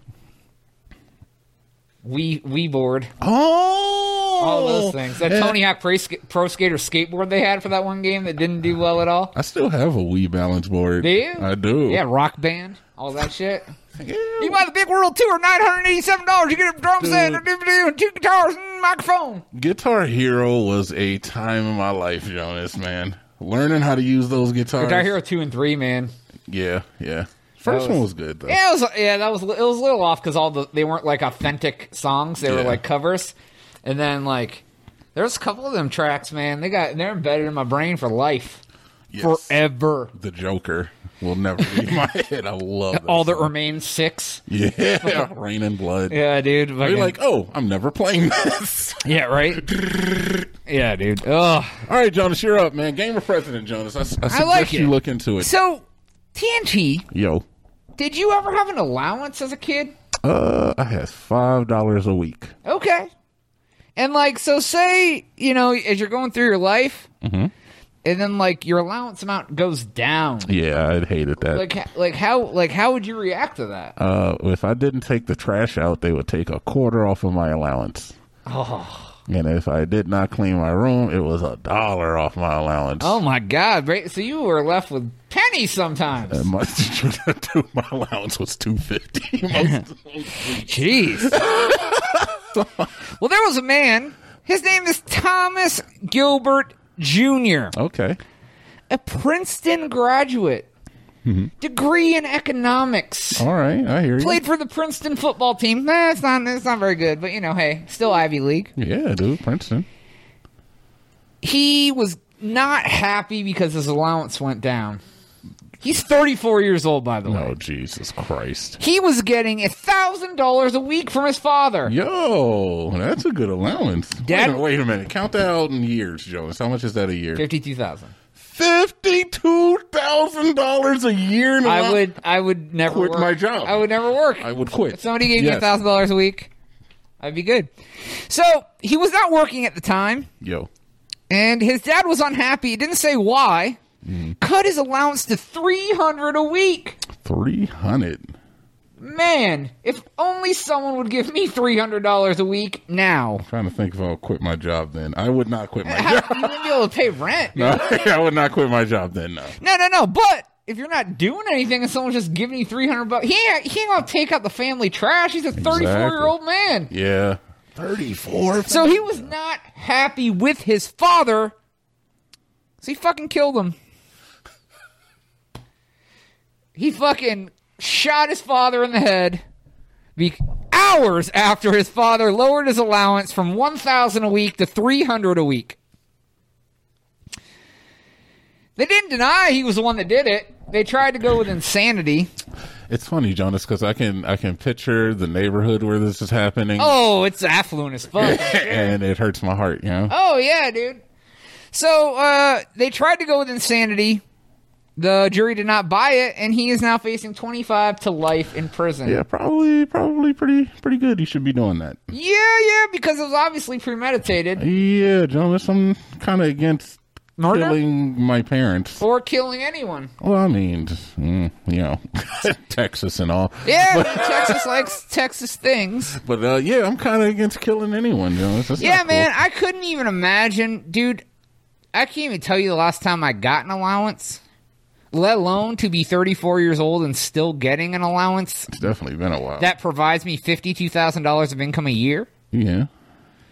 A: Wii, Wii board.
B: Oh!
A: All those things. That
B: Yeah.
A: Tony Hawk Pro, Sk- Pro Skater skateboard they had for that one game that didn't do well at all.
B: I still have a Wii balance board.
A: Do you?
B: I do.
A: Yeah, Rock Band. All that shit.
B: Yeah.
A: You buy the Big World Tour, nine hundred eighty-seven dollars. You get a drum
B: Dude.
A: set, a D V D, and two guitars, and a microphone.
B: Guitar Hero was a time in my life, Jonas, man. Learning how to use those guitars.
A: Guitar Hero two and three, man.
B: Yeah, yeah. First
A: was-
B: one was good, though.
A: Yeah, it was. Yeah, that was. It was a little off because all the they weren't like authentic songs. They were
B: Yeah.
A: like covers, and then like there's a couple of them tracks, man. They got they're embedded in my brain for life,
B: Yes.
A: forever.
B: The Joker will never leave my head. I love that
A: All that
B: song.
A: remains six.
B: Yeah, Rain and Blood.
A: Yeah, dude.
B: You're
A: Fucking-
B: like, oh, I'm never playing this.
A: yeah, right. Yeah, dude. Ugh.
B: All right, Jonas, you're up, man. Gamer president, Jonas. I, I suggest
A: like
B: you
A: it.
B: look into it.
A: So, T N T,
B: Yo,
A: did you ever have an allowance as a kid?
B: uh, I had five dollars a week.
A: Okay. And like, so say, you know, as you're going through your life,
B: Mm-hmm.
A: and then like your allowance amount goes down.
B: Yeah, I'd hated that.
A: Like, like how, like how would you react to that?
B: uh, if I didn't take the trash out, they would take a quarter off of my allowance.
A: Oh,
B: And if I did not clean my room, it was a dollar off my allowance.
A: oh my God! Right? So you were left with pennies sometimes.
B: And my, my allowance was two fifty.
A: Jeez. Well, there was a man. His name is Thomas Gilbert Junior
B: Okay.
A: A Princeton graduate, degree in economics.
B: All right, I hear you.
A: Played for the Princeton football team. Nah, it's not. It's not very good, but you know, hey, still Ivy League.
B: Yeah, dude, Princeton.
A: He was not happy because his allowance went down. He's thirty-four years old, by the way.
B: Oh, Jesus Christ.
A: He was getting a thousand dollars a week from his father.
B: Yo, that's a good allowance.
A: Dad-
B: wait, a minute, wait a minute. Count that out in years, Jonas. How much is that a year?
A: Fifty-two thousand.
B: Fifty-two thousand dollars a year. In
A: I
B: allow-
A: would. I would never
B: Quit
A: work.
B: my job.
A: I would never work.
B: I would quit.
A: If somebody gave me a
B: Yes.
A: thousand dollars a week, I'd be good. So he was not working at the time,
B: Yo,
A: and his dad was unhappy. He didn't say why.
B: Mm-hmm.
A: Cut his allowance to three hundred a week.
B: three hundred.
A: Man, if only someone would give me three hundred dollars a week now.
B: Trying to think if I'll quit my job then. I would not quit my
A: How,
B: job.
A: you wouldn't be able to pay rent.
B: No, I would not quit my job then, no.
A: No, no, no. But if you're not doing anything and someone's just giving you three hundred bucks, he ain't, he ain't gonna take out the family trash. He's a thirty-four year old man.
B: Yeah. thirty-four?
A: So he was not happy with his father. So he fucking killed him. He fucking shot his father in the head. Be- hours after his father lowered his allowance from one thousand a week to three hundred a week. They didn't deny he was the one that did it. They tried to go with insanity.
B: It's funny, Jonas, because I can I can picture the neighborhood where this is happening,
A: Oh, it's affluent as fuck.
B: and it hurts my heart, you know?
A: Oh, yeah, dude. So, uh, they tried to go with insanity. The jury did not buy it, and he is now facing twenty-five to life in prison.
B: Yeah, probably probably pretty pretty good. You should be doing that.
A: Yeah, yeah, because it was obviously premeditated.
B: Yeah, Jonas, I'm kind of against
A: Murder?
B: killing my parents.
A: Or killing anyone.
B: Well, I mean, just, mm, you know, Texas and all.
A: Yeah, I mean, Texas likes Texas things.
B: But, uh, yeah, I'm kind of against killing anyone, Jonas. That's
A: Yeah,
B: not cool.
A: man, I couldn't even imagine. Dude, I can't even tell you the last time I got an allowance, let alone to be thirty-four years old and still getting an allowance
B: It's definitely been a while.
A: that provides me fifty-two thousand dollars of income a year.
B: yeah.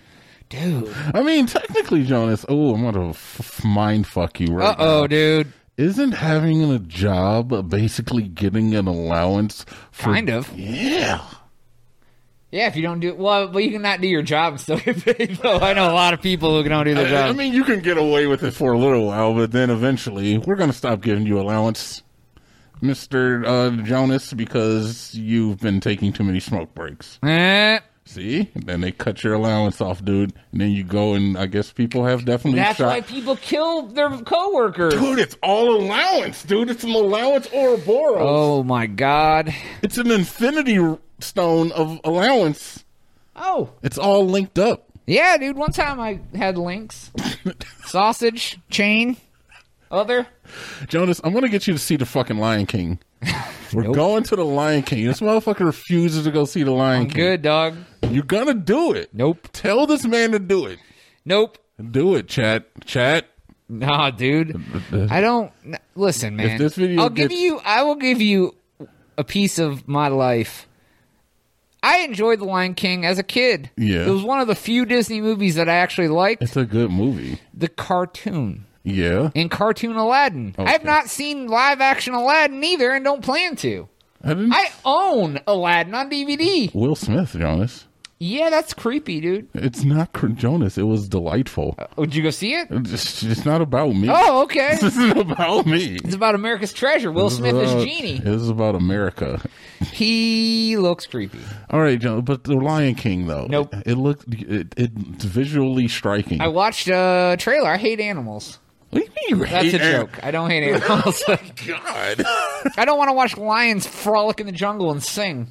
A: Dude.
B: I mean, technically, Jonas, oh, I'm going to f- mind fuck you right now.
A: Uh-oh, dude.
B: Isn't having a job basically getting an allowance? For,
A: Kind of.
B: Yeah.
A: Yeah, if you don't do well, but you can not do your job and still get paid. Though I know a lot of people who don't do their
B: I,
A: job.
B: I mean, you can get away with it for a little while, but then eventually we're going to stop giving you allowance, Mister Uh, Jonas, because you've been taking too many smoke breaks.
A: Eh,
B: See? And then they cut your allowance off, dude. And then you go and I guess people have definitely
A: that's
B: shot.
A: why people kill their coworkers.
B: Dude, it's all allowance, dude. It's an allowance Ouroboros.
A: Oh my God.
B: It's an infinity stone of allowance.
A: Oh.
B: It's all linked up.
A: Yeah, dude. One time I had links. Sausage, chain, other.
B: Jonas, I'm going to get you to see the fucking Lion King. We're
A: Nope.
B: going to the Lion King. This motherfucker refuses to go see the Lion
A: I'm
B: King.
A: good, dog.
B: You're going to do it.
A: Nope.
B: Tell this man to do it.
A: Nope.
B: Do it, chat. Chat.
A: Nah, dude. I don't n- listen, man.
B: this video
A: I'll give
B: gets-
A: you. I will give you a piece of my life. I enjoyed The Lion King as a kid.
B: Yeah.
A: It was one of the few Disney movies that I actually liked.
B: It's a good movie.
A: The cartoon.
B: Yeah.
A: In cartoon Aladdin.
B: Okay.
A: I've not seen live action Aladdin either and don't plan to.
B: I didn't.
A: I own Aladdin on D V D.
B: Will Smith, Jonas.
A: Yeah, that's creepy, dude.
B: It's not cr- Jonas. It was delightful.
A: Would you go see it?
B: It's, it's not about me.
A: Oh, okay.
B: This isn't about me.
A: It's about America's treasure. Will
B: This
A: Smith is
B: about-
A: Genie.
B: This is about America.
A: He looks creepy.
B: All right, John, but the Lion King, though.
A: Nope.
B: It, it looked. It, it's visually striking.
A: I watched a trailer. I hate animals.
B: What do you mean you
A: That's
B: hate
A: a
B: an-
A: joke. I don't hate animals.
B: God.
A: I don't want to watch lions frolic in the jungle and sing.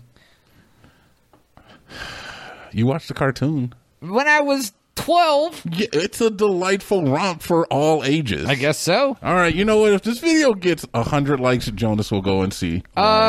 B: You watched the cartoon.
A: When I was twelve,
B: Yeah, it's a delightful romp for all ages.
A: I guess so.
B: All right, you know what? If this video gets one hundred likes, Jonas will go and see.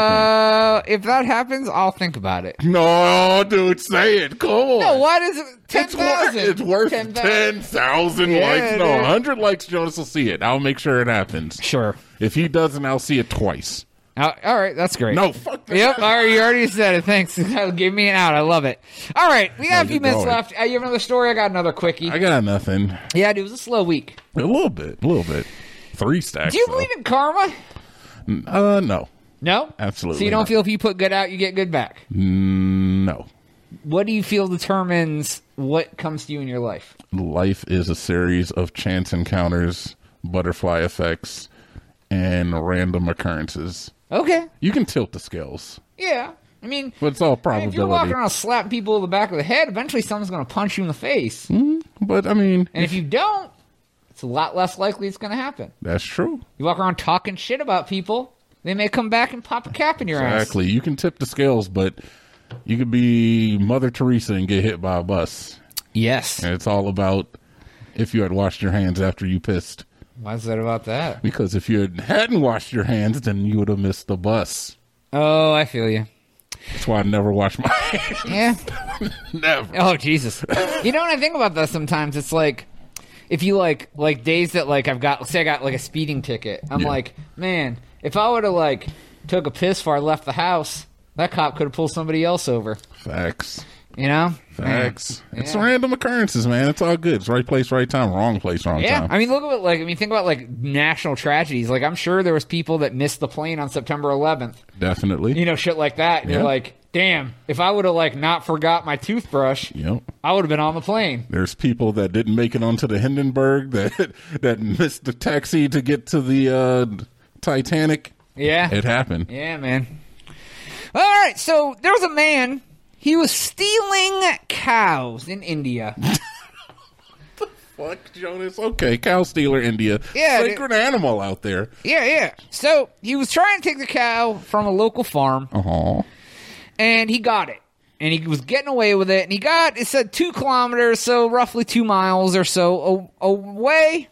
A: Uh, if that happens, I'll think about it.
B: No, dude, say it. Come on.
A: No, why does it? Ten
B: It's worth,
A: thousand.
B: it's worth ten thousand
A: Yeah,
B: likes. No,
A: dude.
B: one hundred likes, Jonas will see it. I'll make sure it happens.
A: Sure.
B: If he doesn't, I'll see it twice.
A: Uh, all right, that's great.
B: No, fuck that.
A: Yep, all right, you already said it. Thanks. Give me an out. I love it. All right, we got
B: No,
A: a few
B: you're
A: minutes
B: going.
A: left. Uh, you have another story? I got another quickie.
B: I got nothing.
A: Yeah, dude, it was a slow week.
B: A little bit, a little bit. Three stacks.
A: Do you
B: though.
A: believe in karma?
B: Uh, no.
A: No?
B: Absolutely
A: So you don't
B: not.
A: feel if you put good out, you get good back?
B: Mm, no.
A: What do you feel determines what comes to you in your life?
B: Life is a series of chance encounters, butterfly effects, and random occurrences.
A: Okay.
B: You can tilt the scales,
A: Yeah. I mean,
B: but it's all
A: I mean, if you're walking
B: probability.
A: around slapping people in the back of the head, eventually someone's going to punch you in the face.
B: But I mean,
A: And if you don't, it's a lot less likely it's going to happen.
B: that's true.
A: You walk around talking shit about people, they may come back and pop a cap in your ass.
B: Exactly. You can tip the scales, but you could be Mother Teresa and get hit by a bus.
A: Yes.
B: And it's all about if you had washed your hands after you pissed.
A: Why is that about that?
B: Because if you had- hadn't washed your hands, then you would have missed the bus.
A: Oh, I feel you.
B: That's why I never wash my hands.
A: Yeah.
B: Never.
A: Oh, Jesus. You know, when I think about that sometimes, it's like, if you like, like days that like I've got, say I got like a speeding ticket, I'm
B: Yeah.
A: like, man, if I would have like took a piss before I left the house, that cop could have pulled somebody else over.
B: Facts.
A: You know?
B: Facts.
A: Man.
B: It's
A: Yeah.
B: random occurrences, man. It's all good. It's right place, right time. Wrong place, wrong
A: Yeah,
B: time.
A: I mean, look at it. Like, I mean, think about like national tragedies. Like, I'm sure there was people that missed the plane on September eleventh.
B: Definitely.
A: You know, shit like that. And
B: Yeah.
A: you're like, damn, if I would have like not forgot my toothbrush,
B: Yep.
A: I would have been on the plane.
B: There's people that didn't make it onto the Hindenburg that that missed the taxi to get to the uh, Titanic.
A: Yeah,
B: It happened.
A: yeah, man. All right, so there was a man. He was stealing cows in India.
B: Fuck, Jonas. Okay, cow stealer, India.
A: Yeah,
B: Sacred animal out there.
A: Yeah, yeah. So he was trying to take the cow from a local farm,
B: Uh-huh.
A: and he got it. And he was getting away with it. And he got, it said two kilometers, so roughly two miles or so a- away.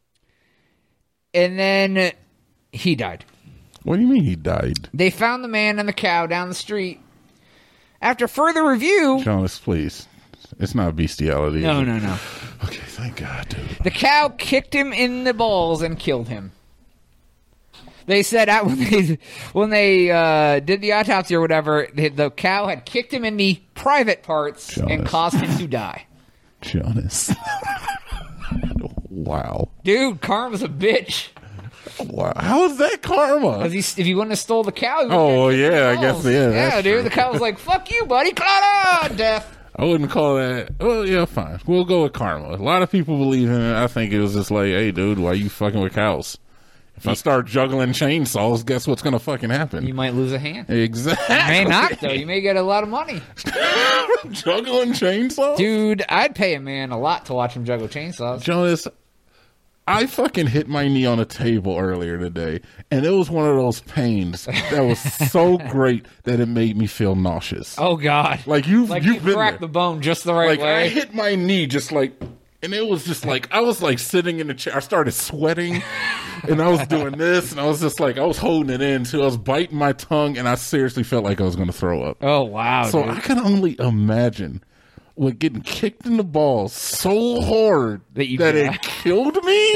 A: And then he died.
B: What do you mean he died?
A: They found the man and the cow down the street. After further review,
B: Jonas, please. It's not bestiality. is
A: no,
B: it?
A: no, no.
B: Okay, thank God, dude.
A: The cow kicked him in the balls and killed him. They said out when they when they uh, did the autopsy or whatever, the, the cow had kicked him in the private parts and
B: Jonas.
A: caused him to die.
B: Jonas. Wow.
A: Dude, karma's a bitch.
B: Wow. How is that karma?
A: If he, if he wouldn't have stole the cow, he would've
B: Oh,
A: got
B: yeah, I
A: balls.
B: guess, yeah.
A: Yeah,
B: that's
A: dude,
B: true.
A: the cow was like, fuck you, buddy. Clara! Death.
B: I wouldn't call that. Well, yeah, fine. We'll go with karma. A lot of people believe in it. I think it was just like, hey, dude, why you fucking with cows? If I start juggling chainsaws, guess what's going to fucking happen?
A: You might lose a hand.
B: Exactly.
A: You may not, though. You may get a lot of money.
B: Juggling chainsaws?
A: Dude, I'd pay a man a lot to watch him juggle chainsaws.
B: Jonas, I fucking hit my knee on a table earlier today, and it was one of those pains that was so great that it made me feel nauseous.
A: Oh, God.
B: Like, you've,
A: Like
B: you've
A: you
B: been
A: cracked
B: there.
A: the bone just the right
B: Like,
A: way.
B: I hit my knee just like, and it was just like, I was like sitting in the chair. I started sweating, and I was doing this, and I was just like, I was holding it in, too. I was biting my tongue, and I seriously felt like I was going to throw up.
A: Oh, wow,
B: So
A: dude.
B: I can only imagine what getting kicked in the balls so hard
A: That you
B: that
A: got.
B: it killed me.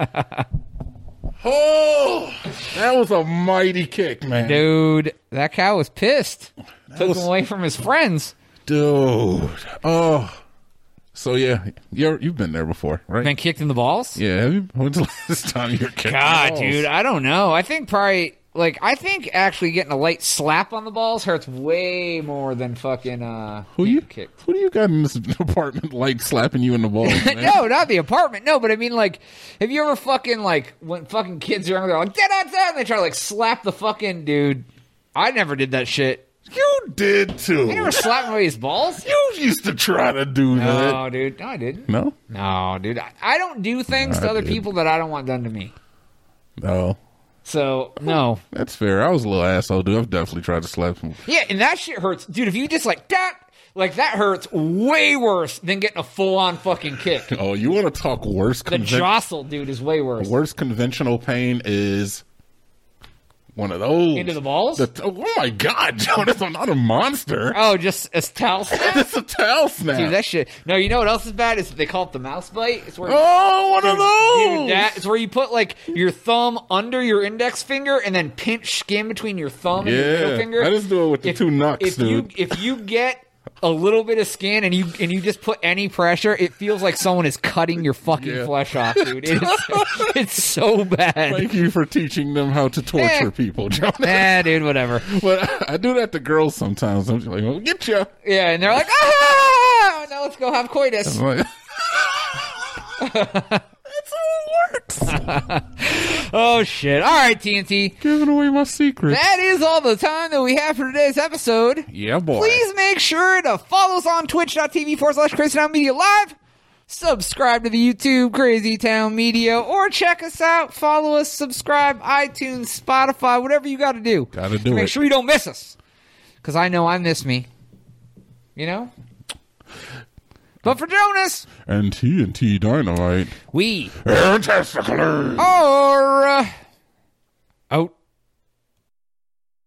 B: Oh, that was a mighty kick, man.
A: Dude, that cow was pissed. Took
B: was-
A: him away from his friends.
B: Dude. Oh. So, yeah, you're, you've been there before, right?
A: Been kicked in the balls?
B: Yeah, have you, when's the last time you were kicked in the
A: God,
B: balls?
A: dude, I don't know. I think probably, like, I think actually getting a light slap on the balls hurts way more than fucking, uh,
B: Who you,
A: getting kicked.
B: who do you got in this apartment, like, slapping you in the balls, man?
A: No, not the apartment. No, but I mean, like, have you ever fucking, like, when fucking kids are younger, they're like, da-da-da, and they try to, like, slap the fucking dude. I never did that shit.
B: You did, too.
A: You never slapped away his balls?
B: You used to try to do that.
A: No, dude. No, I didn't.
B: No?
A: No, dude. I, I don't do things
B: I
A: to other
B: did.
A: people that I don't want done to me.
B: No.
A: So, no.
B: That's fair. I was a little asshole, dude. I've definitely tried to slap him.
A: Yeah, and that shit hurts. Dude, if you just like that, like that hurts way worse than getting a full-on fucking kick.
B: Oh, you want to talk worse?
A: The
B: Conven-
A: jostle, dude, is way worse.
B: worst conventional pain is one of those.
A: Into the balls?
B: The- oh, my God, Jonas, I'm not a monster.
A: Oh, just a towel snap?
B: It's a towel snap.
A: Dude, that shit. No, you know what else is bad? Is they call it the mouse bite. It's where
B: oh, one of those.
A: Dude, that is where you put like your thumb under your index finger and then pinch skin between your thumb and your middle
B: Yeah,
A: finger.
B: I just do it with the
A: If-
B: two knucks,
A: if
B: dude.
A: You, if you get a little bit of skin and you and you just put any pressure, it feels like someone is cutting your fucking
B: Yeah.
A: flesh off, dude. It is, it's so bad.
B: Thank you for teaching them how to torture
A: Eh.
B: people, Jonas.
A: Nah, dude, whatever.
B: But I, I do that to girls sometimes. I'm just like, well, get ya.
A: Yeah, and they're like, ah, now let's go have coitus.
B: I'm like, that's how it works.
A: Oh shit! All right, T N T.
B: Giving away my secret.
A: That is all the time that we have for today's episode.
B: Yeah, boy.
A: Please make sure to follow us on twitch.tv forward slash Crazy Town Media Live. Subscribe to the YouTube Crazy Town Media, or check us out. Follow us, subscribe, iTunes, Spotify, whatever you got to do.
B: Gotta
A: to
B: do
A: Make
B: it.
A: sure you don't miss us, because I know I miss me. You know. But for Jonas,
B: And T N T Dynamite.
A: we
B: And testicles.
A: are uh, out.